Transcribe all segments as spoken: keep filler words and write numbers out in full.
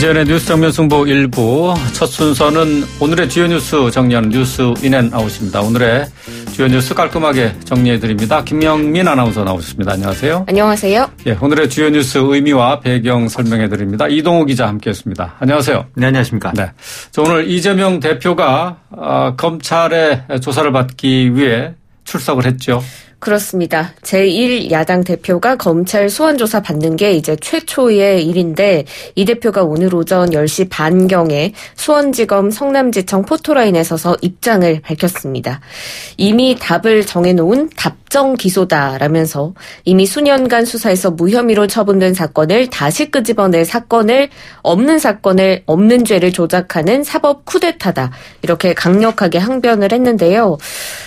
안시현의 뉴스 정면 승부 일부 첫 순서는 오늘의 주요 뉴스 정리하는 뉴스 인앤아웃입니다. 오늘의 주요 뉴스 깔끔하게 정리해드립니다. 김영민 아나운서 나오셨습니다. 안녕하세요. 안녕하세요. 예, 오늘의 주요 뉴스 의미와 배경 설명해드립니다. 이동우 기자 함께했습니다. 안녕하세요. 네, 안녕하십니까. 네, 자, 오늘 이재명 대표가 어, 검찰의 조사를 받기 위해 출석을 했죠. 그렇습니다. 제일 야당 대표가 검찰 소환조사 받는 게 이제 최초의 일인데 이 대표가 오늘 오전 열 시 반경에 수원지검 성남지청 포토라인에 서서 입장을 밝혔습니다. 이미 답을 정해놓은 답정 기소다라면서 이미 수년간 수사에서 무혐의로 처분된 사건을 다시 끄집어낼 사건을 없는 사건을 없는 죄를 조작하는 사법 쿠데타다. 이렇게 강력하게 항변을 했는데요.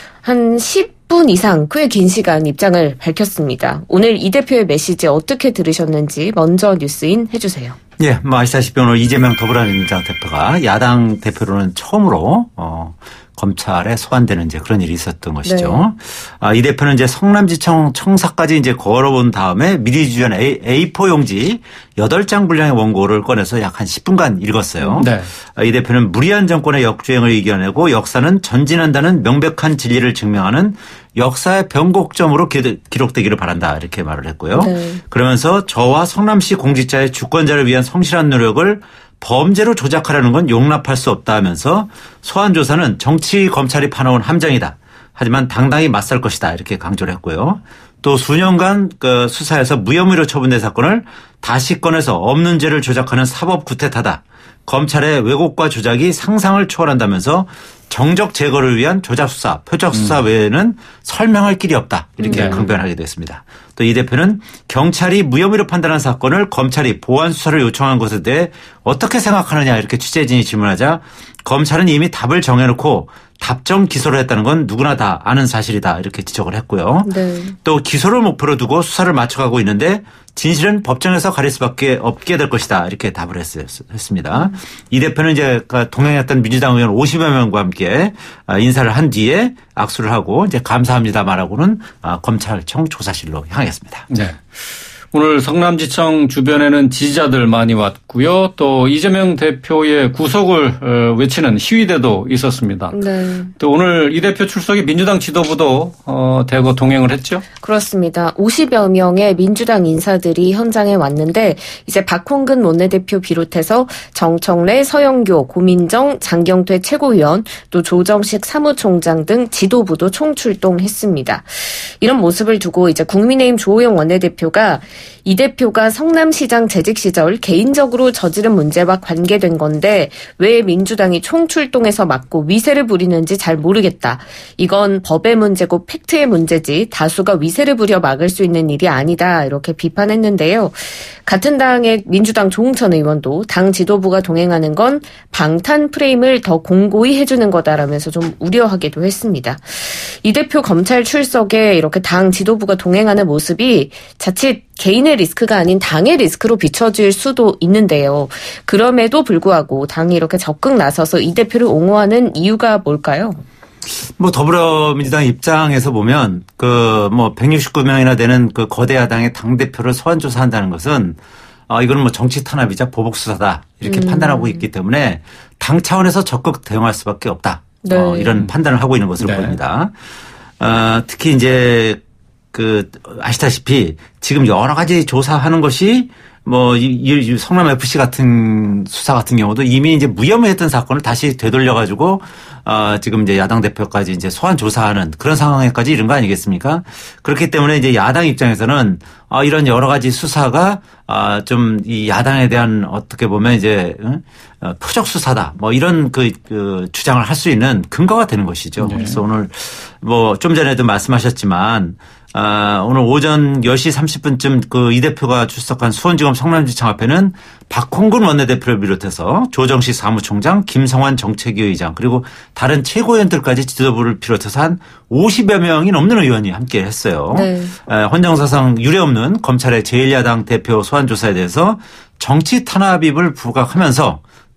한 십 분 이상 꽤 긴 시간 입장을 밝혔습니다. 오늘 이 대표의 메시지 어떻게 들으셨는지 먼저 뉴스인 해주세요. 예, 뭐 아시다시피 오늘 이재명 더불어민주당 대표가 야당 대표로는 처음으로 어, 검찰에 소환되는 이제 그런 일이 있었던 것이죠. 네. 아, 이 대표는 이제 성남지청 청사까지 이제 걸어본 다음에 미리 주전 에이 사 용지 여덟 장 분량의 원고를 꺼내서 약 한 십 분간 읽었어요. 네. 아, 이 대표는 무리한 정권의 역주행을 이겨내고 역사는 전진한다는 명백한 진리를 증명하는 역사의 변곡점으로 기록되기를 바란다 이렇게 말을 했고요. 네. 그러면서 저와 성남시 공직자의 주권자를 위한 성실한 노력을 범죄로 조작하려는 건 용납할 수 없다 하면서 소환조사는 정치 검찰이 파놓은 함정이다. 하지만 당당히 맞설 것이다. 이렇게 강조를 했고요. 또 수년간 그 수사에서 무혐의로 처분된 사건을 다시 꺼내서 없는 죄를 조작하는 사법 구태타다. 검찰의 왜곡과 조작이 상상을 초월한다면서 정적 제거를 위한 조작수사, 표적수사 음. 외에는 설명할 길이 없다. 이렇게 네. 강변하게 됐습니다. 또 이 대표는 경찰이 무혐의로 판단한 사건을 검찰이 보완 수사를 요청한 것에 대해 어떻게 생각하느냐 이렇게 취재진이 질문하자 검찰은 이미 답을 정해놓고 답정 기소를 했다는 건 누구나 다 아는 사실이다 이렇게 지적을 했고요. 네. 또 기소를 목표로 두고 수사를 맞춰가고 있는데 진실은 법정에서 가릴 수밖에 없게 될 것이다 이렇게 답을 했습니다. 음. 이 대표는 이제 동행했던 민주당 의원 오십여 명과 함께 인사를 한 뒤에 악수를 하고 이제 감사합니다 말하고는 검찰청 조사실로 향했습니다. 네. 오늘 성남지청 주변에는 지지자들 많이 왔고요. 또 이재명 대표의 구속을 외치는 시위대도 있었습니다. 네. 또 오늘 이 대표 출석에 민주당 지도부도 어, 대거 동행을 했죠? 그렇습니다. 오십여 명의 민주당 인사들이 현장에 왔는데 이제 박홍근 원내대표 비롯해서 정청래, 서영교, 고민정, 장경태 최고위원 또 조정식 사무총장 등 지도부도 총출동했습니다. 이런 모습을 두고 이제 국민의힘 조호영 원내대표가 이 대표가 성남시장 재직 시절 개인적으로 저지른 문제와 관계된 건데 왜 민주당이 총출동해서 막고 위세를 부리는지 잘 모르겠다. 이건 법의 문제고 팩트의 문제지 다수가 위세를 부려 막을 수 있는 일이 아니다. 이렇게 비판했는데요. 같은 당의 민주당 조홍천 의원도 당 지도부가 동행하는 건 방탄 프레임을 더 공고히 해주는 거다라면서 좀 우려하기도 했습니다. 이 대표 검찰 출석에 이렇게 당 지도부가 동행하는 모습이 자칫 개인의 리스크가 아닌 당의 리스크로 비춰질 수도 있는데요. 그럼에도 불구하고 당이 이렇게 적극 나서서 이 대표를 옹호하는 이유가 뭘까요? 뭐 더불어민주당 입장에서 보면 그 뭐 백육십구 명이나 되는 그 거대 야당의 당 대표를 소환 조사한다는 것은 아 이거는 뭐 정치 탄압이자 보복 수사다 이렇게 음. 판단하고 있기 때문에 당 차원에서 적극 대응할 수밖에 없다. 네. 어, 이런 판단을 하고 있는 것으로 네. 보입니다. 어, 특히 이제 그 아시다시피 지금 여러 가지 조사하는 것이 뭐 이 성남 에프씨 같은 수사 같은 경우도 이미 이제 무혐의했던 사건을 다시 되돌려 가지고 어 지금 이제 야당 대표까지 이제 소환 조사하는 그런 상황에까지 이른 거 아니겠습니까? 그렇기 때문에 이제 야당 입장에서는 아 이런 여러 가지 수사가 아 좀 이 야당에 대한 어떻게 보면 이제 표적 수사다 뭐 이런 그, 그 주장을 할 수 있는 근거가 되는 것이죠. 네. 그래서 오늘 뭐 좀 전에도 말씀하셨지만. 아, 오늘 오전 열 시 삼십 분쯤 그 이 대표가 출석한 수원지검 성남지청 앞에는 박홍근 원내대표를 비롯해서 조정식 사무총장, 김성환 정책위 의장 그리고 다른 최고위원들까지 지도부를 비롯해서 한 오십여 명이 넘는 의원이 함께 했어요. 네. 헌정사상 유례없는 검찰의 제일 야당 대표 소환조사에 대해서 정치 탄압입을 부각하면서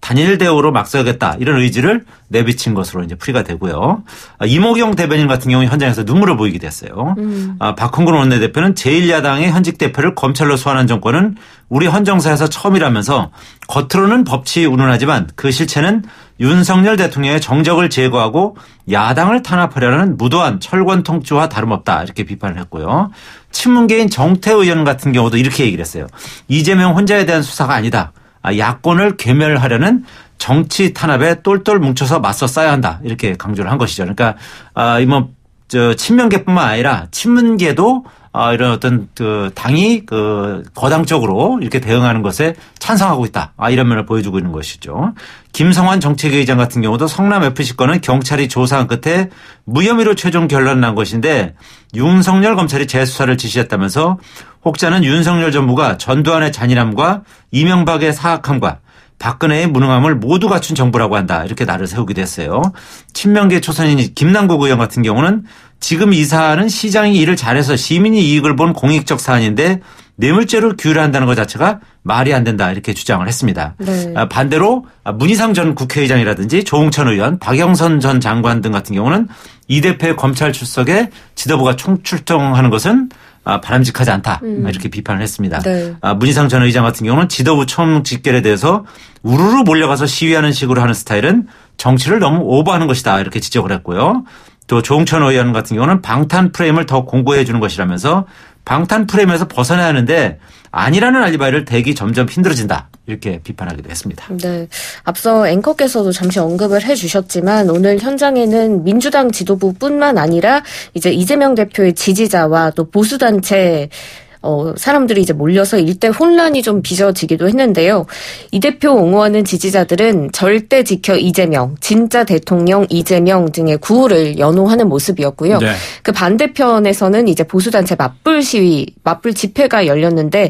단일 대우로 맞서야겠다 이런 의지를 내비친 것으로 이제 풀이가 되고요. 이모경 대변인 같은 경우는 현장에서 눈물을 보이게 됐어요. 음. 박홍근 원내대표는 제일 야당의 현직 대표를 검찰로 소환한 정권은 우리 헌정사에서 처음이라면서 겉으로는 법치 운운하지만 그 실체는 윤석열 대통령의 정적을 제거하고 야당을 탄압하려는 무도한 철권 통치와 다름없다 이렇게 비판을 했고요. 친문계인 정태 의원 같은 경우도 이렇게 얘기를 했어요. 이재명 혼자에 대한 수사가 아니다. 야권을 괴멸하려는 정치 탄압에 똘똘 뭉쳐서 맞서 싸야 한다 이렇게 강조를 한 것이죠. 그러니까 아, 이뭐 저 친명계뿐만 아니라 친문계도 아, 이런 어떤 그 당이 그 거당적으로 이렇게 대응하는 것에 찬성하고 있다. 아, 이런 면을 보여주고 있는 것이죠. 김성환 정책위의장 같은 경우도 성남에프씨 건은 경찰이 조사한 끝에 무혐의로 최종 결론 난 것인데 윤석열 검찰이 재수사를 지시했다면서 혹자는 윤석열 정부가 전두환의 잔인함과 이명박의 사악함과 박근혜의 무능함을 모두 갖춘 정부라고 한다. 이렇게 나를 세우기도 했어요. 친명계 초선인 김남국 의원 같은 경우는 지금 이 사안은 시장이 일을 잘해서 시민이 이익을 본 공익적 사안인데 뇌물죄로 규율한다는 것 자체가 말이 안 된다 이렇게 주장을 했습니다. 네. 반대로 문희상 전 국회의장이라든지 조홍천 의원, 박영선 전 장관 등 같은 경우는 이 대표의 검찰 출석에 지도부가 총출동하는 것은 바람직하지 않다 음. 이렇게 비판을 했습니다. 네. 문희상 전 의장 같은 경우는 지도부 총 직결에 대해서 우르르 몰려가서 시위하는 식으로 하는 스타일은 정치를 너무 오버하는 것이다 이렇게 지적을 했고요. 또 조홍천 의원 같은 경우는 방탄 프레임을 더 공고해 주는 것이라면서 방탄 프레임에서 벗어나야 하는데 아니라는 알리바이를 대기 점점 힘들어진다. 이렇게 비판하기도 했습니다. 네. 앞서 앵커께서도 잠시 언급을 해 주셨지만 오늘 현장에는 민주당 지도부뿐만 아니라 이제 이재명 대표의 지지자와 또 보수단체 어, 사람들이 이제 몰려서 일대 혼란이 좀 빚어지기도 했는데요. 이 대표 옹호하는 지지자들은 절대 지켜 이재명, 진짜 대통령 이재명 등의 구호를 연호하는 모습이었고요. 네. 그 반대편에서는 이제 보수단체 맞불 시위, 맞불 집회가 열렸는데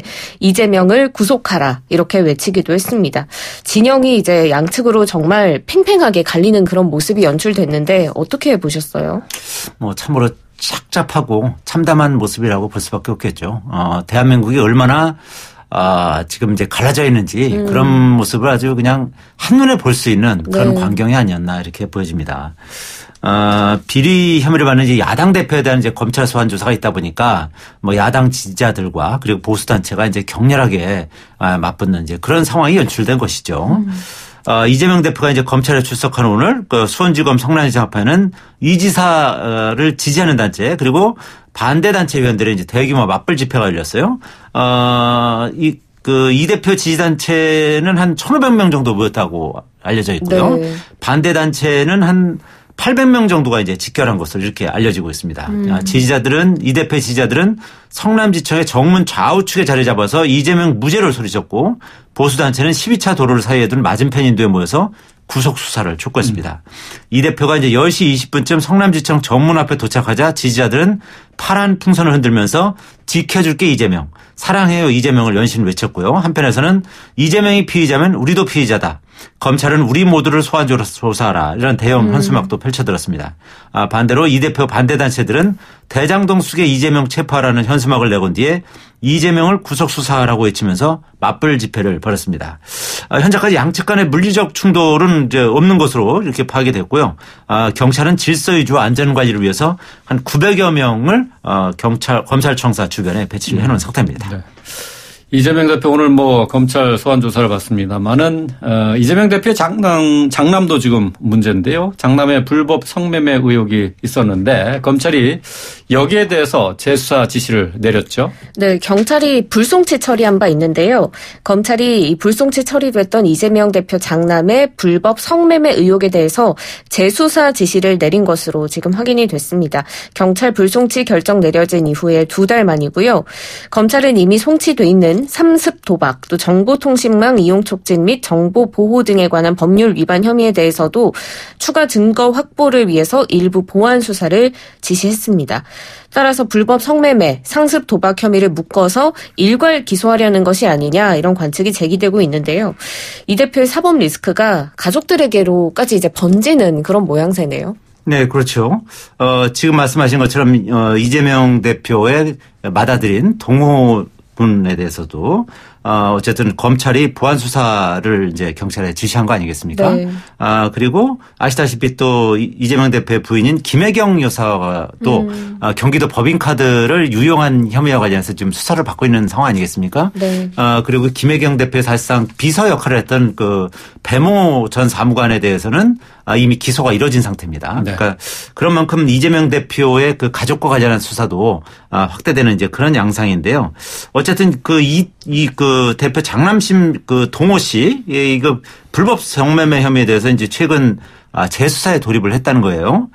이재명을 구속하라 이렇게 외치기도 했습니다. 진영이 이제 양측으로 정말 팽팽하게 갈리는 그런 모습이 연출됐는데 어떻게 보셨어요? 뭐 참으로 착잡하고 참담한 모습이라고 볼 수밖에 없겠죠. 어, 대한민국이 얼마나 어, 지금 이제 갈라져 있는지 음. 그런 모습을 아주 그냥 한눈에 볼 수 있는 그런 네. 광경이 아니었나 이렇게 보여집니다. 어, 비리 혐의를 받는 이제 야당 대표에 대한 이제 검찰 소환 조사가 있다 보니까 뭐 야당 지지자들과 그리고 보수단체가 이제 격렬하게 맞붙는 이제 그런 상황이 연출된 것이죠. 음. 어, 이재명 대표가 이제 검찰에 출석한 오늘 그 수원지검 성남시장 앞에는 이 지사를 지지하는 단체 그리고 반대 단체 위원들의 이제 대규모 맞불 집회가 열렸어요. 어, 이, 그, 이 대표 지지단체는 한 천오백 명 정도 모였다고 알려져 있고요. 네. 반대 단체는 한 팔백 명 정도가 이제 직결한 것으로 이렇게 알려지고 있습니다. 음. 지지자들은, 이 대표 지지자들은 성남지청의 정문 좌우측에 자리 잡아서 이재명 무죄를 소리쳤고 보수단체는 십이 차 도로를 사이에 둔 맞은편 인도에 모여서 구속 수사를 촉구했습니다. 음. 이 대표가 이제 열 시 이십 분쯤 성남지청 정문 앞에 도착하자 지지자들은 파란 풍선을 흔들면서 지켜줄게 이재명, 사랑해요 이재명을 연신 외쳤고요. 한편에서는 이재명이 피의자면 우리도 피의자다. 검찰은 우리 모두를 소환 조사하라. 이런 대형 음. 현수막도 펼쳐들었습니다. 아, 반대로 이 대표 반대단체들은 대장동 수계 이재명 체포하라는 현수막을 내건 뒤에 이재명을 구속 수사하라고 외치면서 맞불 집회를 벌였습니다. 아, 현재까지 양측 간의 물리적 충돌은 이제 없는 것으로 이렇게 파악이 됐고요. 아, 경찰은 질서 유지와 안전 관리를 위해서 한 구백여 명을 어, 경찰 검찰청사 주변에 배치를 해놓은 음. 상태입니다. 네. 이재명 대표 오늘 뭐 검찰 소환 조사를 받습니다만은 어, 이재명 대표의 장남 장남도 지금 문제인데요. 장남의 불법 성매매 의혹이 있었는데 검찰이 여기에 대해서 재수사 지시를 내렸죠. 네, 경찰이 불송치 처리한 바 있는데요. 검찰이 이 불송치 처리됐던 이재명 대표 장남의 불법 성매매 의혹에 대해서 재수사 지시를 내린 것으로 지금 확인이 됐습니다. 경찰 불송치 결정 내려진 이후에 두 달 만이고요. 검찰은 이미 송치돼 있는 삼습 도박, 또 정보통신망 이용 촉진 및 정보 보호 등에 관한 법률 위반 혐의에 대해서도 추가 증거 확보를 위해서 일부 보완 수사를 지시했습니다. 따라서 불법 성매매, 상습 도박 혐의를 묶어서 일괄 기소하려는 것이 아니냐 이런 관측이 제기되고 있는데요. 이 대표의 사법 리스크가 가족들에게로까지 이제 번지는 그런 모양새네요. 네, 그렇죠. 어, 지금 말씀하신 것처럼 어, 이재명 대표의 받아들인 동호 분에 대해서도 어, 어쨌든 검찰이 보안 수사를 이제 경찰에 지시한 거 아니겠습니까? 네. 아, 그리고 아시다시피 또 이재명 대표의 부인인 김혜경 여사가 또 음. 경기도 법인카드를 유용한 혐의와 관련해서 지금 수사를 받고 있는 상황 아니겠습니까? 네. 아, 그리고 김혜경 대표의 사실상 비서 역할을 했던 그 배모 전 사무관에 대해서는 이미 기소가 이뤄진 상태입니다. 네. 그러니까 그런 만큼 이재명 대표의 그 가족과 관련한 수사도 확대되는 이제 그런 양상인데요. 어쨌든 그 이, 이 그 대표 장남심 그 동호 씨 이거 불법 성매매 혐의에 대해서 이제 최근 재수사에 돌입을 했다는 거예요.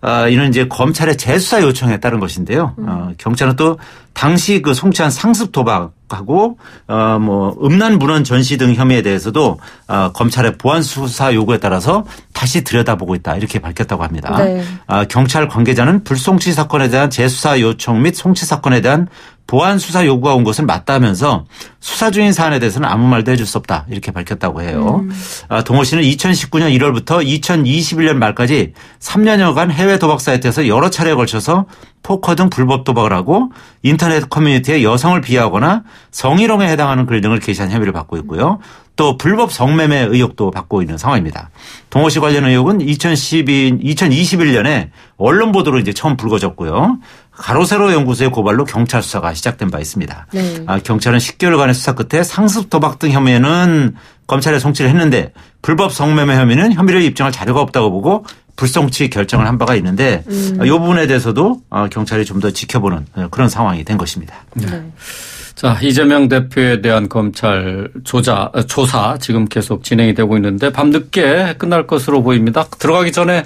이는 이제 검찰의 재수사 요청에 따른 것인데요. 음. 경찰은 또 당시 그 송치한 상습 도박하고 어 뭐 음란 문헌 전시 등 혐의에 대해서도 어 검찰의 보안 수사 요구에 따라서 다시 들여다보고 있다 이렇게 밝혔다고 합니다. 네. 어 경찰 관계자는 불송치 사건에 대한 재수사 요청 및 송치 사건에 대한 보안 수사 요구가 온 것은 맞다면서 수사 중인 사안에 대해서는 아무 말도 해줄 수 없다 이렇게 밝혔다고 해요. 음. 어 동호 씨는 이천십구 년 일월부터 이천이십일 년 말까지 삼 년여간 해외 도박 사이트에서 여러 차례에 걸쳐서 포커 등 불법 도박을 하고 인터넷 커뮤니티에 여성을 비하하거나 성희롱에 해당하는 글 등을 게시한 혐의를 받고 있고요. 또 불법 성매매 의혹도 받고 있는 상황입니다. 동호 씨 관련 의혹은 이천십이, 이천이십일 년에 언론 보도로 이제 처음 불거졌고요. 가로세로 연구소의 고발로 경찰 수사가 시작된 바 있습니다. 네. 아, 경찰은 십 개월간의 수사 끝에 상습 도박 등 혐의에는 검찰에 송치를 했는데 불법 성매매 혐의는 혐의를 입증할 자료가 없다고 보고 불송치 결정을 한 바가 있는데 음. 이 부분에 대해서도 경찰이 좀 더 지켜보는 그런 상황이 된 것입니다. 네. 네. 자, 이재명 대표에 대한 검찰 조사, 조사 지금 계속 진행이 되고 있는데 밤늦게 끝날 것으로 보입니다. 들어가기 전에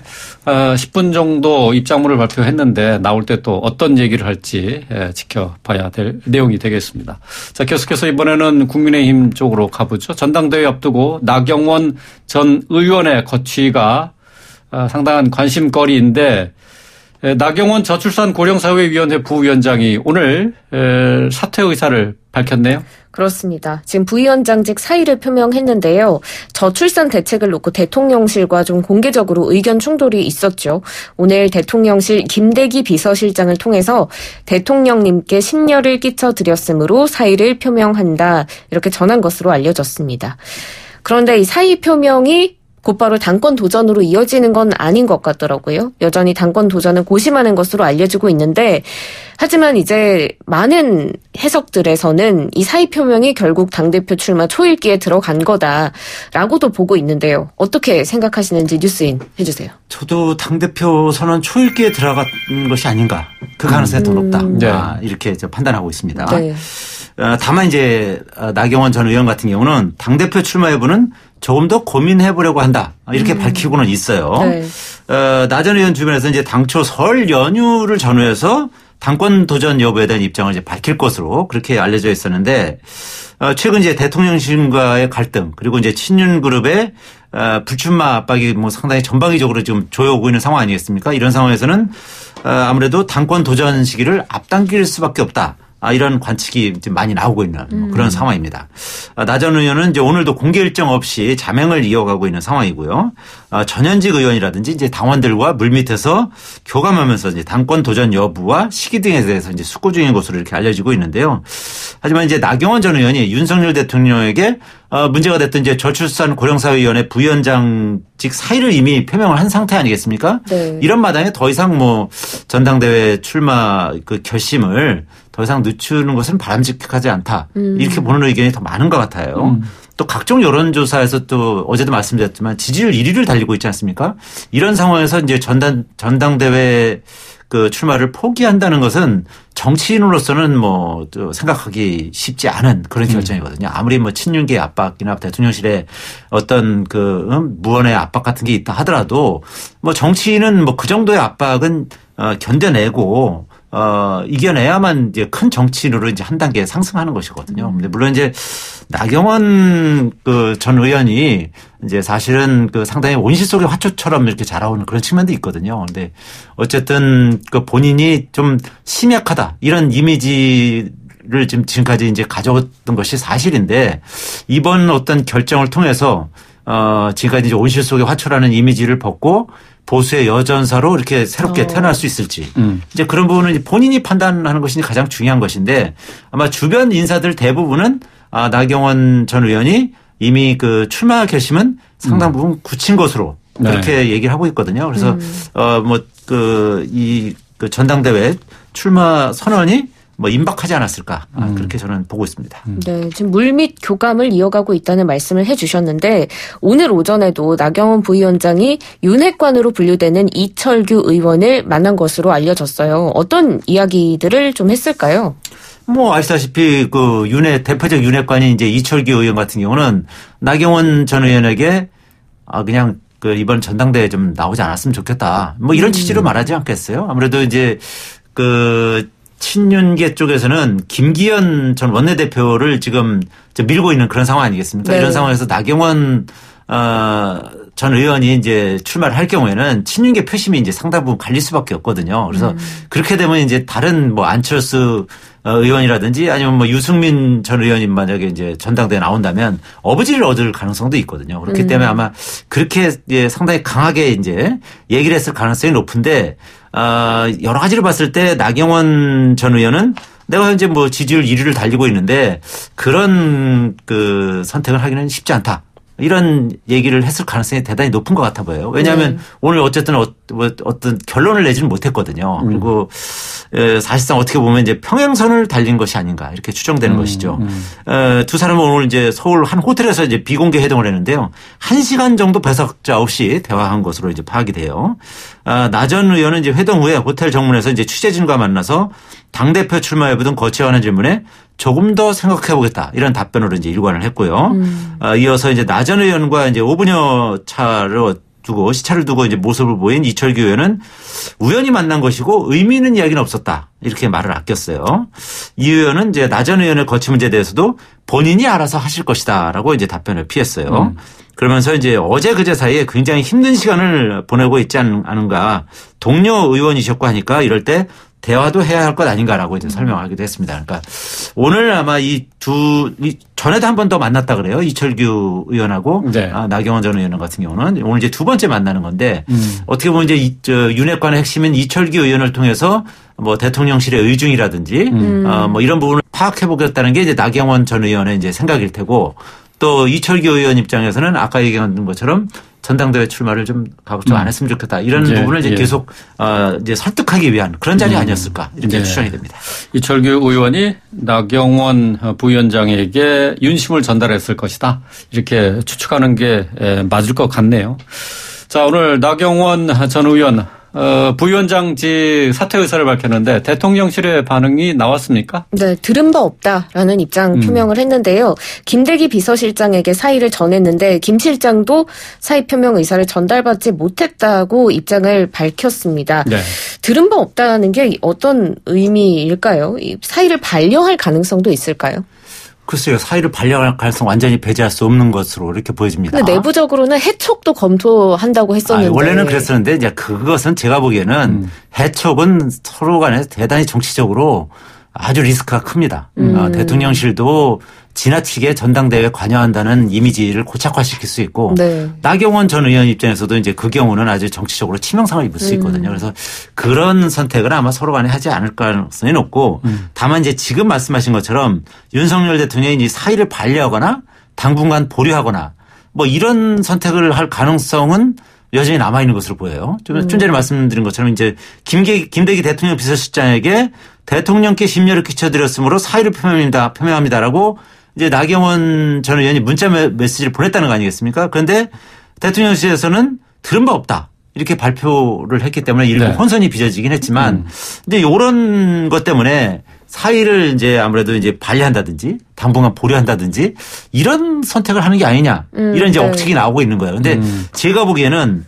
십 분 정도 입장문을 발표했는데 나올 때 또 어떤 얘기를 할지 지켜봐야 될 내용이 되겠습니다. 자, 계속해서 이번에는 국민의힘 쪽으로 가보죠. 전당대회 앞두고 나경원 전 의원의 거취가 상당한 관심거리인데 나경원 저출산 고령사회위원회 부위원장이 오늘 사퇴 의사를 밝혔네요. 그렇습니다. 지금 부위원장직 사의를 표명했는데요. 저출산 대책을 놓고 대통령실과 좀 공개적으로 의견 충돌이 있었죠. 오늘 대통령실 김대기 비서실장을 통해서 대통령님께 심려를 끼쳐드렸으므로 사의를 표명한다 이렇게 전한 것으로 알려졌습니다. 그런데 이 사의 표명이 곧바로 당권 도전으로 이어지는 건 아닌 것 같더라고요. 여전히 당권 도전을 고심하는 것으로 알려지고 있는데 하지만 이제 많은 해석들에서는 이 사의 표명이 결국 당대표 출마 초읽기에 들어간 거다라고도 보고 있는데요. 어떻게 생각하시는지 뉴스인 해주세요. 저도 당대표 선언 초읽기에 들어간 것이 아닌가. 그 가능성이 음. 더 높다. 네. 아, 이렇게 판단하고 있습니다. 네. 다만 이제 나경원 전 의원 같은 경우는 당대표 출마 여부는 조금 더 고민해 보려고 한다. 이렇게 음. 밝히고는 있어요. 네. 어, 나 전 의원 주변에서 이제 당초 설 연휴를 전후해서 당권 도전 여부에 대한 입장을 이제 밝힐 것으로 그렇게 알려져 있었는데 어, 최근 이제 대통령실과의 갈등 그리고 이제 친윤 그룹의 어, 불출마 압박이 뭐 상당히 전방위적으로 좀 조여오고 있는 상황 아니겠습니까? 이런 상황에서는 어, 아무래도 당권 도전 시기를 앞당길 수밖에 없다. 아, 이런 관측이 지금 많이 나오고 있는 뭐 그런 음. 상황입니다. 아, 나 전 의원은 이제 오늘도 공개 일정 없이 자맹을 이어가고 있는 상황이고요. 아, 전현직 의원이라든지 이제 당원들과 물밑에서 교감하면서 이제 당권 도전 여부와 시기 등에 대해서 이제 숙고 중인 것으로 이렇게 알려지고 있는데요. 하지만 이제 나경원 전 의원이 윤석열 대통령에게 어, 문제가 됐던 이제 저출산 고령사회위원회 부위원장직 사의를 이미 표명을 한 상태 아니겠습니까? 네. 이런 마당에 더 이상 뭐 전당대회 출마 그 결심을 더 이상 늦추는 것은 바람직하지 않다. 음. 이렇게 보는 의견이 더 많은 것 같아요. 음. 또 각종 여론조사에서 또 어제도 말씀드렸지만 지지율 일 위를 달리고 있지 않습니까? 이런 상황에서 이제 전당, 전당대회 그 출마를 포기한다는 것은 정치인으로서는 뭐 생각하기 쉽지 않은 그런 결정이거든요. 아무리 뭐 친윤계의 압박이나 대통령실의 어떤 그 무언의 압박 같은 게 있다 하더라도 뭐 정치인은 뭐 그 정도의 압박은 견뎌내고 어, 이겨내야만 이제 큰 정치인으로 이제 한 단계 상승하는 것이거든요. 근데 물론 이제 나경원 그 전 의원이 이제 사실은 그 상당히 온실 속의 화초처럼 이렇게 자라오는 그런 측면도 있거든요. 근데 어쨌든 그 본인이 좀 심약하다 이런 이미지를 지금 지금까지 이제 가져왔던 것이 사실인데 이번 어떤 결정을 통해서 어, 지금까지 이제 온실 속의 화초라는 이미지를 벗고 보수의 여전사로 이렇게 새롭게 어. 태어날 수 있을지. 음. 이제 그런 부분은 본인이 판단하는 것이 가장 중요한 것인데 아마 주변 인사들 대부분은 아, 나경원 전 의원이 이미 그 출마 결심은 상당 부분 음. 굳힌 것으로 그렇게 네. 얘기를 하고 있거든요. 그래서 음. 어, 뭐 그 이 그 전당대회 출마 선언이 뭐 임박하지 않았을까 음. 그렇게 저는 보고 있습니다. 네, 지금 물밑 교감을 이어가고 있다는 말씀을 해주셨는데 오늘 오전에도 나경원 부위원장이 윤핵관으로 분류되는 이철규 의원을 만난 것으로 알려졌어요. 어떤 이야기들을 좀 했을까요? 뭐 아시다시피 그 윤핵 대표적 윤핵관인 이제 이철규 의원 같은 경우는 나경원 전 의원에게 아 그냥 그 이번 전당대회에 좀 나오지 않았으면 좋겠다. 뭐 이런 취지로 음. 말하지 않겠어요? 아무래도 이제 그 친윤계 쪽에서는 김기현 전 원내대표를 지금 밀고 있는 그런 상황 아니겠습니까? 네. 이런 상황에서 나경원 어, 전 의원이 이제 출마를 할 경우에는 친윤계 표심이 이제 상당 부분 갈릴 수밖에 없거든요. 그래서 음. 그렇게 되면 이제 다른 뭐 안철수 의원이라든지 아니면 뭐 유승민 전 의원이 만약에 이제 전당대회에 나온다면 어부지를 얻을 가능성도 있거든요. 그렇기 음. 때문에 아마 그렇게 이제 상당히 강하게 이제 얘기를 했을 가능성이 높은데 어, 여러 가지를 봤을 때 나경원 전 의원은 내가 현재 뭐 지지율 일 위를 달리고 있는데 그런 그 선택을 하기는 쉽지 않다. 이런 얘기를 했을 가능성이 대단히 높은 것 같아 보여요. 왜냐하면 네. 오늘 어쨌든 어떤 결론을 내지는 못했거든요. 음. 그리고 사실상 어떻게 보면 이제 평행선을 달린 것이 아닌가 이렇게 추정되는 음. 것이죠. 음. 두 사람은 오늘 이제 서울 한 호텔에서 이제 비공개 회동을 했는데요. 한 시간 정도 배석자 없이 대화한 것으로 이제 파악이 돼요. 나 전 의원은 이제 회동 후에 호텔 정문에서 이제 취재진과 만나서 당대표 출마 여부 등 거치하는 질문에 조금 더 생각해 보겠다. 이런 답변으로 이제 일관을 했고요. 음. 어, 이어서 이제 나 전 의원과 이제 오 분여 차를 두고 시차를 두고 이제 모습을 보인 이철규 의원은 우연히 만난 것이고 의미 있는 이야기는 없었다. 이렇게 말을 아꼈어요. 이 의원은 이제 나 전 의원의 거취 문제에 대해서도 본인이 알아서 하실 것이다라고 이제 답변을 피했어요. 음. 그러면서 이제 어제 그제 사이에 굉장히 힘든 시간을 보내고 있지 않은가. 동료 의원이셨고 하니까 이럴 때 대화도 해야 할 것 아닌가라고 이제 설명하기도 했습니다. 그러니까 오늘 아마 이 두, 이 전에도 한 번 더 만났다 그래요. 이철규 의원하고 네. 아, 나경원 전 의원 같은 경우는 오늘 이제 두 번째 만나는 건데 음. 어떻게 보면 이제 이, 저, 윤핵관의 핵심인 이철규 의원을 통해서 뭐 대통령실의 의중이라든지 음. 어, 뭐 이런 부분을 파악해 보겠다는 게 이제 나경원 전 의원의 이제 생각일 테고 또 이철규 의원 입장에서는 아까 얘기한 것처럼 전당대회 출마를 좀 가급적 음. 안 했으면 좋겠다. 이런 예, 부분을 이제 예. 계속 어 이제 설득하기 위한 그런 자리 아니었을까 이렇게 예. 추정이 됩니다. 이철규 의원이 나경원 부위원장에게 윤심을 전달했을 것이다. 이렇게 추측하는 게 맞을 것 같네요. 자, 오늘 나경원 전 의원 어, 부위원장직 사퇴 의사를 밝혔는데 대통령실의 반응이 나왔습니까? 네, 들은 바 없다라는 입장 음. 표명을 했는데요. 김대기 비서실장에게 사의를 전했는데 김 실장도 사의 표명 의사를 전달받지 못했다고 입장을 밝혔습니다. 네. 들은 바 없다는 게 어떤 의미일까요? 사의를 반려할 가능성도 있을까요? 글쎄요. 사의를 반려할 가능성 완전히 배제할 수 없는 것으로 이렇게 보여집니다. 근데 내부적으로는 해촉도 검토한다고 했었는데. 아, 원래는 그랬었는데 이제 그것은 제가 보기에는 음. 해촉은 서로 간에 대단히 정치적으로 아주 리스크가 큽니다. 음. 어, 대통령실도 지나치게 전당대회에 관여한다는 이미지를 고착화시킬 수 있고 네. 나경원 전 의원 입장에서도 이제 그 경우는 아주 정치적으로 치명상을 입을 수 있거든요. 그래서 그런 선택을 아마 서로 간에 하지 않을 가능성이 높고 음. 다만 이제 지금 말씀하신 것처럼 윤석열 대통령이 이 사의를 반려하거나 당분간 보류하거나 뭐 이런 선택을 할 가능성은 여전히 남아있는 것으로 보여요. 좀, 음. 좀 전에 말씀드린 것처럼 이제 김계, 김대기 대통령 비서실장에게 대통령께 심려를 끼쳐드렸으므로 사의를 표명합니다, 표명합니다라고 이제 나경원 전 의원이 문자 메시지를 보냈다는 거 아니겠습니까? 그런데 대통령실에서는 들은 바 없다. 이렇게 발표를 했기 때문에 일부 네. 혼선이 빚어지긴 했지만 음. 이제 이런 것 때문에 사의를 이제 아무래도 이제 반려한다든지 당분간 보류한다든지 이런 선택을 하는 게 아니냐. 음, 이런 이제 네. 억측이 나오고 있는 거예요. 근데 음. 제가 보기에는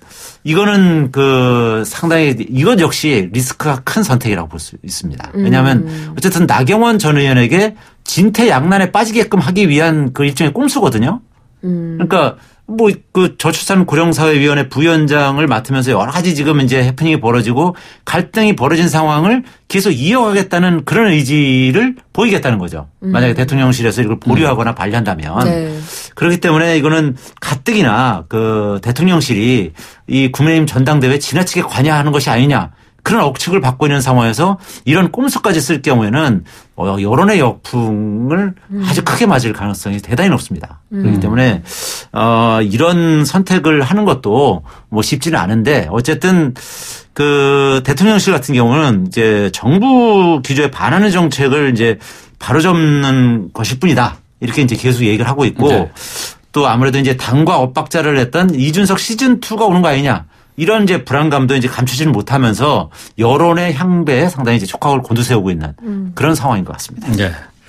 이거는 그 상당히 이것 역시 리스크가 큰 선택이라고 볼 수 있습니다. 왜냐하면 음. 어쨌든 나경원 전 의원에게 진퇴양난에 빠지게끔 하기 위한 그 일종의 꼼수거든요. 음. 그러니까 뭐 그 저출산 고령사회위원회 부위원장을 맡으면서 여러 가지 지금 이제 해프닝이 벌어지고 갈등이 벌어진 상황을 계속 이어가겠다는 그런 의지를 보이겠다는 거죠. 음. 만약에 대통령실에서 이걸 보류하거나 음. 반려한다면. 네. 그렇기 때문에 이거는 가뜩이나 그 대통령실이 이 국민의힘 전당대회에 지나치게 관여하는 것이 아니냐. 그런 억측을 받고 있는 상황에서 이런 꼼수까지 쓸 경우에는 여론의 역풍을 음. 아주 크게 맞을 가능성이 대단히 높습니다. 음. 그렇기 때문에 어 이런 선택을 하는 것도 뭐 쉽지는 않은데 어쨌든 그 대통령실 같은 경우는 이제 정부 기조에 반하는 정책을 이제 바로잡는 것일 뿐이다. 이렇게 이제 계속 얘기를 하고 있고 네. 또 아무래도 이제 당과 엇박자를 했던 이준석 시즌이가 오는 거 아니냐. 이런 이제 불안감도 이제 감추지는 못하면서 여론의 향배에 상당히 이제 촉각을 곤두세우고 있는 음. 그런 상황인 것 같습니다. 네.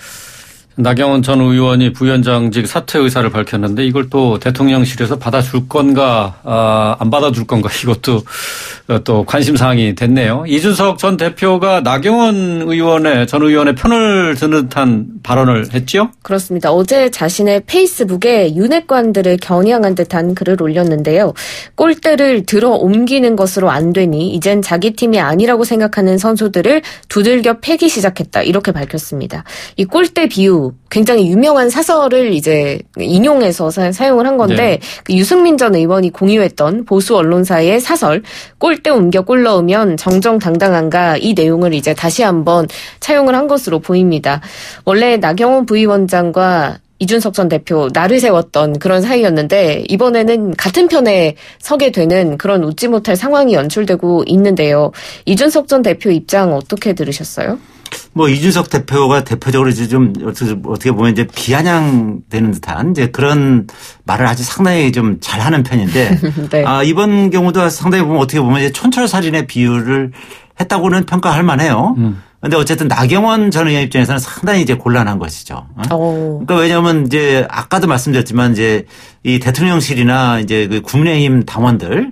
나경원 전 의원이 부위원장직 사퇴 의사를 밝혔는데 이걸 또 대통령실에서 받아줄 건가 아, 안 받아줄 건가 이것도 또 관심 사항이 됐네요. 이준석 전 대표가 나경원 의원의 전 의원의 편을 드는 듯한 발언을 했죠? 그렇습니다. 어제 자신의 페이스북에 윤핵관들을 겨냥한 듯한 글을 올렸는데요. 꼴대를 들어 옮기는 것으로 안 되니 이젠 자기 팀이 아니라고 생각하는 선수들을 두들겨 패기 시작했다. 이렇게 밝혔습니다. 이 꼴대 비유 굉장히 유명한 사설을 이제 인용해서 사, 사용을 한 건데 네. 그 유승민 전 의원이 공유했던 보수 언론사의 사설 꼴대 옮겨 골 넣으면 정정당당한가 이 내용을 이제 다시 한번 차용을 한 것으로 보입니다. 원래 나경원 부위원장과 이준석 전 대표 날을 세웠던 그런 사이였는데 이번에는 같은 편에 서게 되는 그런 웃지 못할 상황이 연출되고 있는데요. 이준석 전 대표 입장 어떻게 들으셨어요? 뭐 이준석 대표가 대표적으로 이제 좀 어떻게 보면 이제 비아냥되는 듯한 이제 그런 말을 아주 상당히 좀 잘하는 편인데 네. 아 이번 경우도 상당히 보면 어떻게 보면 이제 촌철살인의 비유를 했다고는 평가할 만해요. 음. 근데 어쨌든 나경원 전 의원 입장에서는 상당히 이제 곤란한 것이죠. 어? 그러니까 왜냐하면 이제 아까도 말씀드렸지만 이제 이 대통령실이나 이제 그 국민의힘 당원들은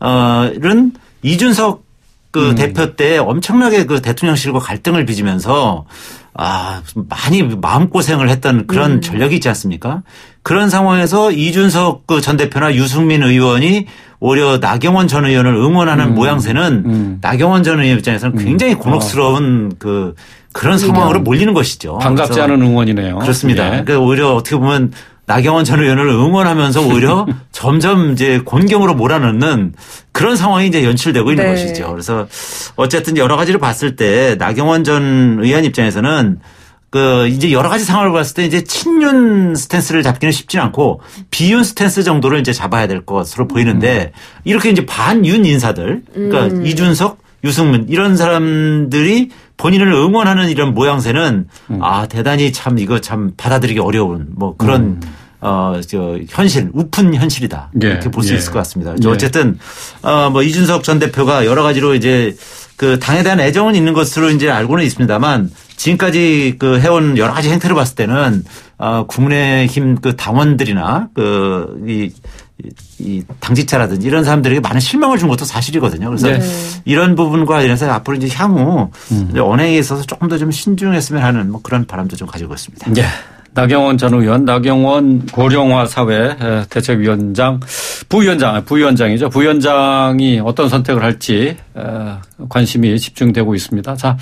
이준석 그 음. 대표 때 엄청나게 그 대통령실과 갈등을 빚으면서 아, 많이 마음고생을 했던 그런 음. 전력이 있지 않습니까? 그런 상황에서 이준석 그 전 대표나 유승민 의원이 오히려 나경원 전 의원을 응원하는 음. 모양새는 음. 나경원 전 의원 입장에서는 굉장히 곤혹스러운 어. 그 그런 상황으로 몰리는 것이죠. 반갑지 않은 응원이네요. 그렇습니다. 네. 그러니까 오히려 어떻게 보면 나경원 전 의원을 응원하면서 오히려 점점 이제 곤경으로 몰아넣는 그런 상황이 이제 연출되고 있는 네. 것이죠. 그래서 어쨌든 여러 가지를 봤을 때 나경원 전 의원 입장에서는 그 이제 여러 가지 상황을 봤을 때 이제 친윤 스탠스를 잡기는 쉽지 않고 비윤 스탠스 정도를 이제 잡아야 될 것으로 보이는데 이렇게 이제 반윤 인사들 그러니까 음. 이준석, 유승민 이런 사람들이 본인을 응원하는 이런 모양새는 음. 아 대단히 참 이거 참 받아들이기 어려운 뭐 그런 음. 어 저 현실 우픈 현실이다 예. 이렇게 볼 수 예. 있을 것 같습니다. 예. 어쨌든 어 뭐 이준석 전 대표가 여러 가지로 이제 그 당에 대한 애정은 있는 것으로 이제 알고는 있습니다만 지금까지 그 해온 여러 가지 행태를 봤을 때는 어 국민의힘 그 당원들이나 그 이 이 당직자라든지 이런 사람들에게 많은 실망을 준 것도 사실이거든요. 그래서 네. 이런 부분과 관련해서 앞으로 이제 향후 음. 언행에 있어서 조금 더 좀 신중했으면 하는 뭐 그런 바람도 좀 가지고 있습니다. 네. 나경원 전 의원, 나경원 고령화 사회 대책위원장, 부위원장, 부위원장이죠. 부위원장이 어떤 선택을 할지 관심이 집중되고 있습니다. 자,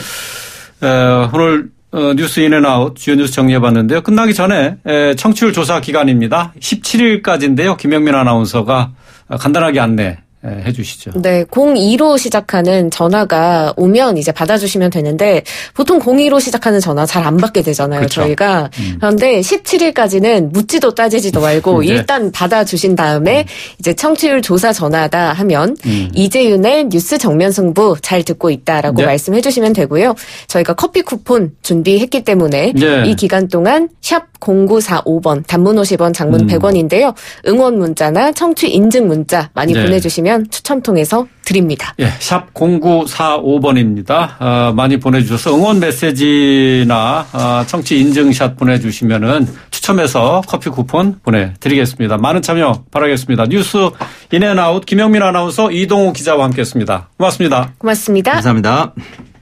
오늘 뉴스 인앤아웃 주요 뉴스 정리해봤는데요. 끝나기 전에 청취율 조사 기간입니다. 십칠 일까지인데요. 김영민 아나운서가 간단하게 안내 해 주시죠. 네, 공이로 시작하는 전화가 오면 이제 받아주시면 되는데 보통 공이로 시작하는 전화 잘 안 받게 되잖아요. 그렇죠. 저희가. 음. 그런데 십칠 일까지는 묻지도 따지지도 말고 네. 일단 받아주신 다음에 음. 이제 청취율 조사 전화다 하면 음. 이재윤의 뉴스 정면 승부 잘 듣고 있다라고 네. 말씀해 주시면 되고요. 저희가 커피 쿠폰 준비했기 때문에 네. 이 기간 동안 샵 공구사오 번 단문 오십 원 장문 음. 백 원인데요. 응원 문자나 청취 인증 문자 많이 네. 보내주시면 추첨 통해서 드립니다. 예, 샵 공구사오 번입니다. 어, 많이 보내주셔서 응원 메시지나 어, 청취 인증샷 보내주시면은 추첨해서 커피 쿠폰 보내드리겠습니다. 많은 참여 바라겠습니다. 뉴스 인앤아웃 김영민 아나운서 이동우 기자와 함께했습니다. 고맙습니다. 고맙습니다. 감사합니다.